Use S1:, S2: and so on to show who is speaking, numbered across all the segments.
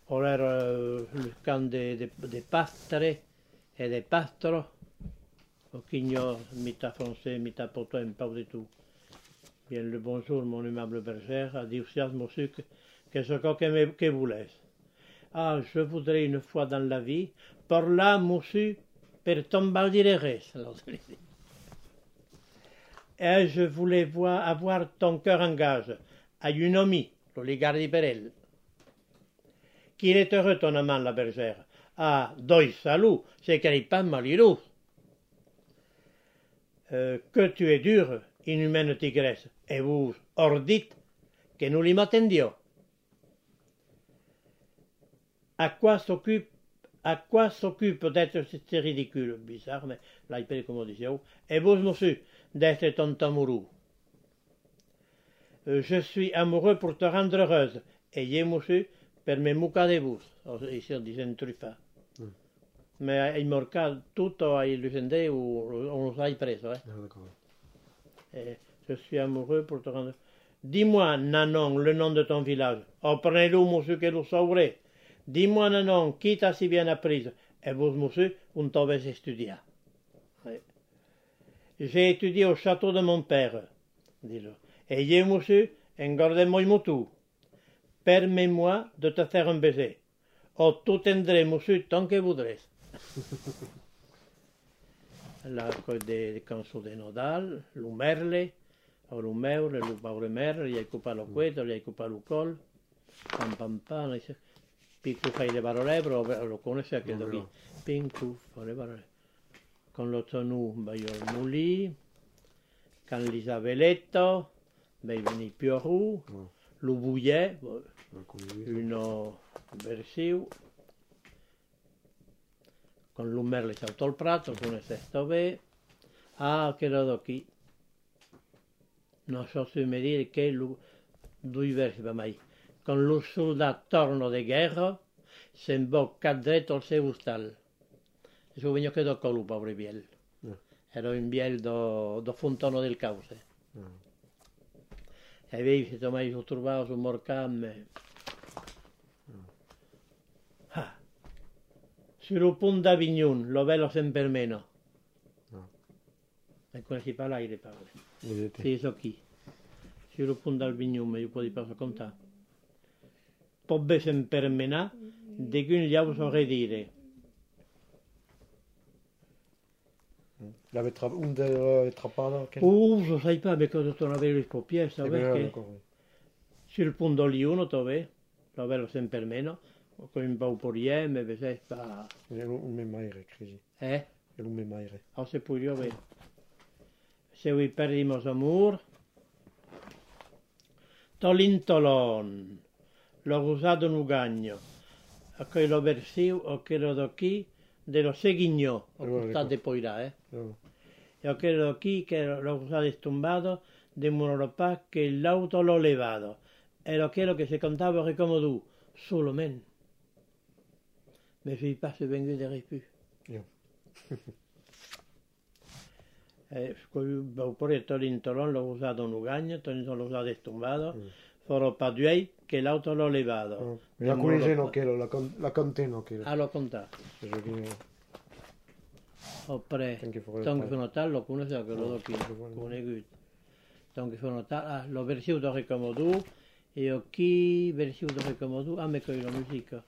S1: on era le camp des pastres et des pastros, au quignon, mi-ta français, mi-ta potin, pas du tout. Bien le bonjour, mon aimable bergère, a dit aussi à monsieur que ce que vous laisse. Ah, je voudrais une fois dans la vie, par là, monsieur, per tomber dire res. Et je voulais avoir ton cœur en gage, à une amie, le garder per elle. Qu'il est heureux ton amant, la bergère. Ah, doi salut, c'est qu'elle n'est pas malheureux. Que tu es dure, inhumaine tigresse, et vous ordite que nous l'y m'attendions. À quoi s'occupe d'être c'est ridicule, bizarre, mais là il peut comme disait, et vous, monsieur, d'être ton amoureux. Je suis amoureux pour te rendre heureuse, et monsieur, per me mucca de vous. Ici on disait une truffa. Mais il marca tout à illusioner ou on l'a pris. Je suis amoureux pour te rendre. Dis-moi, Nanon, le nom de ton village. Oh, prenez-le, monsieur, que vous saurez. Dis-moi, Nanon, qui t'a si bien apprise. Et vous, monsieur, vous t'avez étudié. J'ai étudié au château de mon père, dis-le. Et j'ai, monsieur, engardé mon moutou. Permets-moi de te faire un baiser. Oh, tout tendré, monsieur, tant que voudrez. La des cançons de Nodal, le merle, le meure, le pauvre merle, il a coupé le cueto, il a coupé le col, pam pam pam, Pincu fa le barolebro, lo conosce anche da qui. Pincu fa le barolebro. Con lo tonù vai al mulì, con l'Isabeletto, vai veni Piorù, lo Bouillet, uno versiu. Con l'Umerle saltò il prato, con il sesto B. Ah, che lo qui. Non so se mi dire che due versi per mai. Con lo soldato torno de guerra, se imbocca dritto al seu stal. E su vigno che do colu, povero biel. Era un biel do Fontano del Cause. E avevi se mai trovato su Morcam. Sur le pont d'Avignon, lo bello sempre meno. E come si parla le parole? Sì, so chi. Sur le pont d'Avignon, io poi posso contare. Pobbe sempre meno, di cui gli avevo so redire.
S2: L'avait trappato?
S1: Je sais pas, mais quand on avait les paupières, ça veut dire que sur le pont d'Oliuno, tu vois, lo bello sempre meno. Con un po' poriem, e vese pa.
S2: E un memaire, crisi.
S1: E
S2: un memaire.
S1: Ah, se poi io vedo. Se vi perdimos amor. Tolintolon. L'ho usato un gagno. A quello versio, o quello da qui, dello seguigno. Ho stato poi là, E a quello da qui, che l'ho usato stombato, di Muropa, che l'auto l'ho levato. Era quello che si contava come tu, solamente. Mais je ne pas se venguer plus. Oppure Tolintolon l'ho usato un gagno, Tolintolon l'ho usato stombato, farò pas duei che l'auto l'ho levato.
S2: La conoscevo che la conteno che.
S1: Ah, l'ho contato. Oppure, tant che sono tal, lo conoscevo che lo do qui, conosciuto. Tant che sono tal, l'ho versiuto come tu, e chi versiuto come tu, a me con la musica.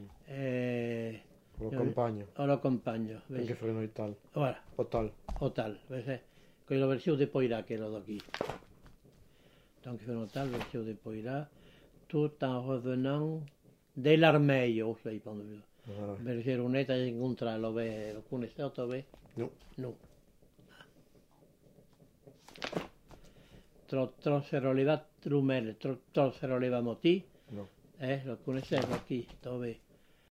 S2: Lo compagno.
S1: Lo compagno.
S2: Anche freno il tal.
S1: Voilà.
S2: O tal.
S1: O tal. Con la versione di poi là che lo do qui. Donc freno tal, versione di poi là, tout en revenant de l'armée, je sais pas. Berger Uneta incontra lo conoscete dove?
S2: No.
S1: No. Tro se roleva Trumel, tro se roleva Moti.
S2: No.
S1: Lo conoscevo qui, dove?